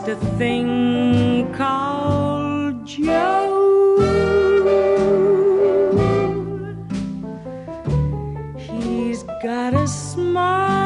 just a thing called Joe. He's got a smile